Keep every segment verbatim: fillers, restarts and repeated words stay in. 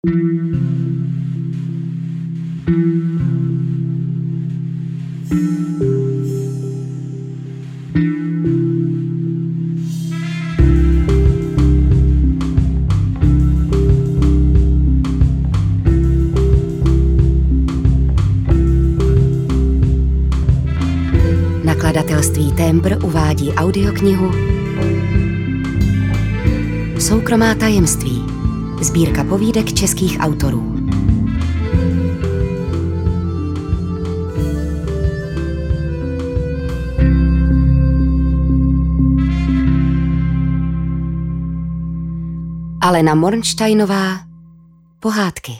Nakladatelství Tembr uvádí audioknihu Soukromá tajemství. Sbírka povídek českých autorů. Alena Mornsteinová. Pohádky.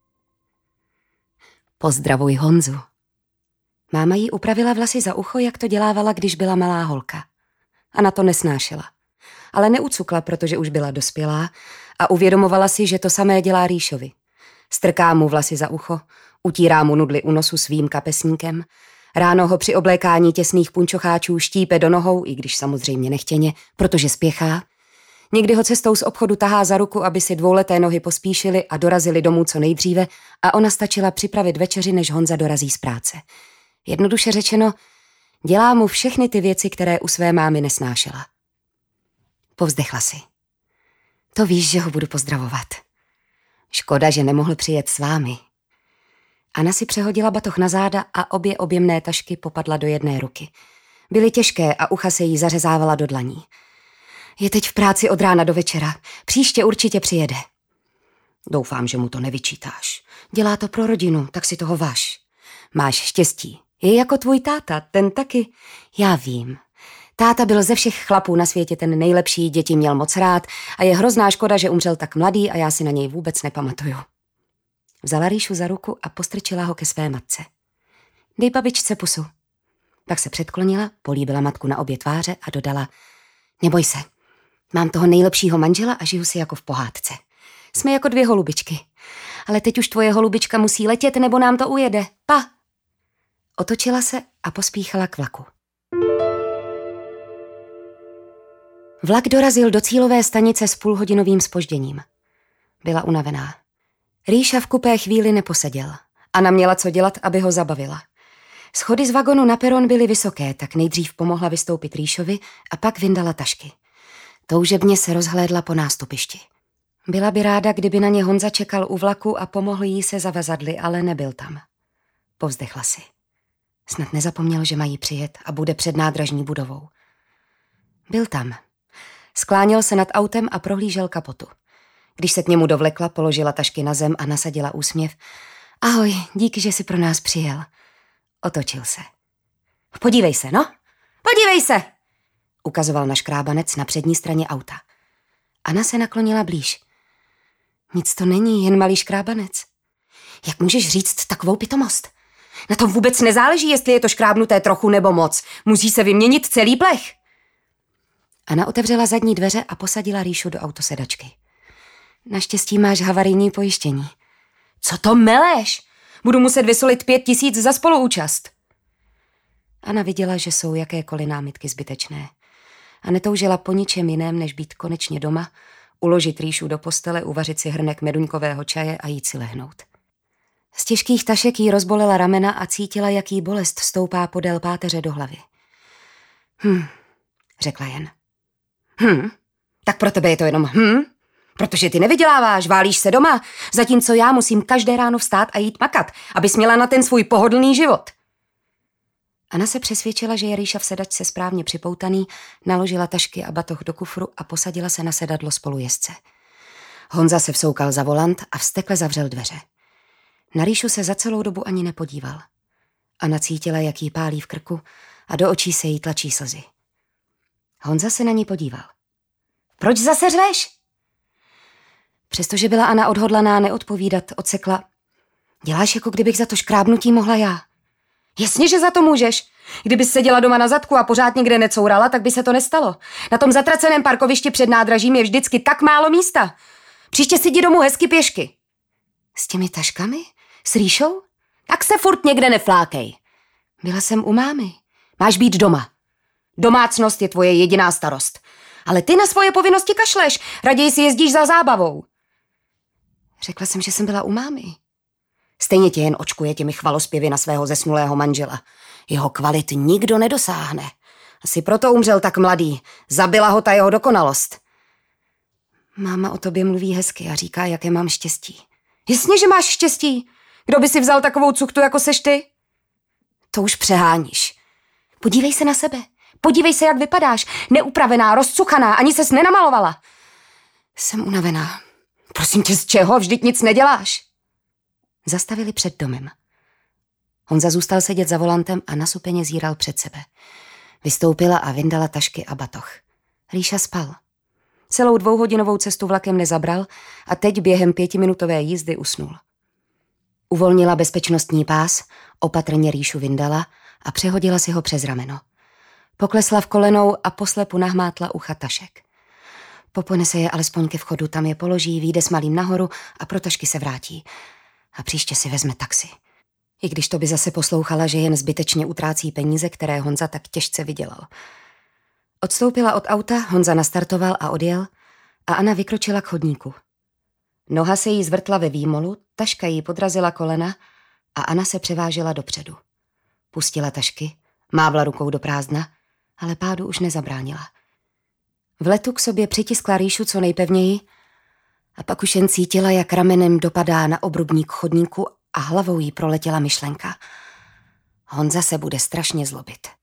Pozdravuj Honzu. Máma jí upravila vlasy za ucho, jak to dělávala, když byla malá holka. A na to nesnášela. Ale neucukla, protože už byla dospělá a uvědomovala si, že to samé dělá Ríšovi. Strká mu vlasy za ucho, utírá mu nudly u nosu svým kapesníkem, ráno ho při oblékání těsných punčocháčů štípe do nohou, i když samozřejmě nechtěně, protože spěchá. Někdy ho cestou z obchodu tahá za ruku, aby si dvouleté nohy pospíšily a dorazili domů co nejdříve a ona stačila připravit večeři, než Honza dorazí z práce. Jednoduše řečeno, dělá mu všechny ty věci, které u své mámy nesnášela. Povzdechla si. To víš, že ho budu pozdravovat. Škoda, že nemohl přijet s vámi. Anna si přehodila batoh na záda a obě objemné tašky popadla do jedné ruky. Byly těžké a ucha se jí zařezávala do dlaní. Je teď v práci od rána do večera. Příště určitě přijede. Doufám, že mu to nevyčítáš. Dělá to pro rodinu, tak si toho váž. Máš štěstí. Je jako tvůj táta, ten taky. Já vím. Táta byl ze všech chlapů na světě ten nejlepší, děti měl moc rád a je hrozná škoda, že umřel tak mladý a já si na něj vůbec nepamatuju. Vzala Ríšu za ruku a postrčila ho ke své matce. Dej babičce pusu. Pak se předklonila, políbila matku na obě tváře a dodala: Neboj se, mám toho nejlepšího manžela a žiju si jako v pohádce. Jsme jako dvě holubičky. Ale teď už tvoje holubička musí letět, nebo nám to ujede. Pa! Otočila se a pospíchala k vlaku. Vlak dorazil do cílové stanice s půlhodinovým zpožděním. Byla unavená. Ríša v kupé chvíli neposeděl. Anna měla co dělat, aby ho zabavila. Schody z vagonu na peron byly vysoké, tak nejdřív pomohla vystoupit Ríšovi a pak vyndala tašky. Toužebně se rozhlédla po nástupišti. Byla by ráda, kdyby na ně Honza čekal u vlaku a pomohl jí se zavazadly, ale nebyl tam. Povzdechla si. Snad nezapomněl, že mají přijet a bude před nádražní budovou. Byl tam. Skláněl se nad autem a prohlížel kapotu. Když se k němu dovlekla, položila tašky na zem a nasadila úsměv. Ahoj, díky, že jsi pro nás přijel. Otočil se. Podívej se, no, podívej se, ukazoval na škrábanec na přední straně auta. Anna se naklonila blíž. Nic to není, jen malý škrábanec. Jak můžeš říct takovou pitomost? Na tom vůbec nezáleží, jestli je to škrábnuté trochu nebo moc. Musí se vyměnit celý plech. Anna otevřela zadní dveře a posadila Ríšu do autosedačky. Naštěstí máš havarijní pojištění. Co to meleš? Budu muset vysolit pět tisíc za spoluúčast. Anna viděla, že jsou jakékoliv námitky zbytečné. A netoužila po ničem jiném, než být konečně doma, uložit Ríšu do postele, uvařit si hrnek meduňkového čaje a jít si lehnout. Z těžkých tašek jí rozbolela ramena a cítila, jaký bolest stoupá podél páteře do hlavy. Hm, řekla jen. Hm, tak pro tebe je to jenom hm, protože ty nevyděláváš, válíš se doma, zatímco já musím každé ráno vstát a jít makat, abys měla na ten svůj pohodlný život. Anna se přesvědčila, že je Ríša v sedačce správně připoutaný, naložila tašky a batoh do kufru a posadila se na sedadlo spolujezdce. Honza se vsoukal za volant a vztekle zavřel dveře. Na Ríšu se za celou dobu ani nepodíval. Anna cítila, jak jí pálí v krku a do očí se jí tlačí slzy. Honza se na ní podíval. Proč zase řveš? Přestože byla Anna odhodlaná neodpovídat, odsekla. Děláš, jako kdybych za to škrábnutí mohla já. Jasně, že za to můžeš. Kdybys seděla doma na zadku a pořád někde necourala, tak by se to nestalo. Na tom zatraceném parkovišti před nádražím je vždycky tak málo místa. Příště si jdi domů hezky pěšky. S těmi taškami? S Ríšou? Tak se furt někde neflákej. Byla jsem u mámy. Máš být doma. Domácnost je tvoje jediná starost. Ale ty na svoje povinnosti kašleš. Raději si jezdíš za zábavou. Řekla jsem, že jsem byla u mámy. Stejně tě jen očkuje těmi chvalospěvy na svého zesnulého manžela. Jeho kvalit nikdo nedosáhne. Asi proto umřel tak mladý. Zabila ho ta jeho dokonalost. Máma o tobě mluví hezky a říká, jaké mám štěstí. Jasně, že máš štěstí. Kdo by si vzal takovou cuktu, jako seš ty? To už přeháníš. Podívej se na sebe. Podívej se, jak vypadáš. Neupravená, rozcuchaná, ani ses nenamalovala. Jsem unavená. Prosím tě, z čeho? Vždyť nic neděláš. Zastavili před domem. Honza zůstal sedět za volantem a nasupeně zíral před sebe. Vystoupila a vyndala tašky a batoh. Ríša spal. Celou dvouhodinovou cestu vlakem nezabral a teď během pětiminutové jízdy usnul. Uvolnila bezpečnostní pás, opatrně Ríšu vyndala a přehodila si ho přes rameno. Poklesla v kolenou a poslepu nahmátla ucha tašek. Poponese je alespoň ke vchodu, tam je položí, vyjde s malým nahoru a pro tašky se vrátí. A příště si vezme taxi. I když to by zase poslouchala, že jen zbytečně utrácí peníze, které Honza tak těžce vydělal. Odstoupila od auta, Honza nastartoval a odjel a Anna vykročila k chodníku. Noha se jí zvrtla ve výmolu, taška jí podrazila kolena a Anna se převážela dopředu. Pustila tašky, mávla rukou do prázdna, ale pádu už nezabránila. V letu k sobě přitiskla Ríšu co nejpevněji a pak už jen cítila, jak ramenem dopadá na obrubník chodníku a hlavou jí proletěla myšlenka. Honza se bude strašně zlobit.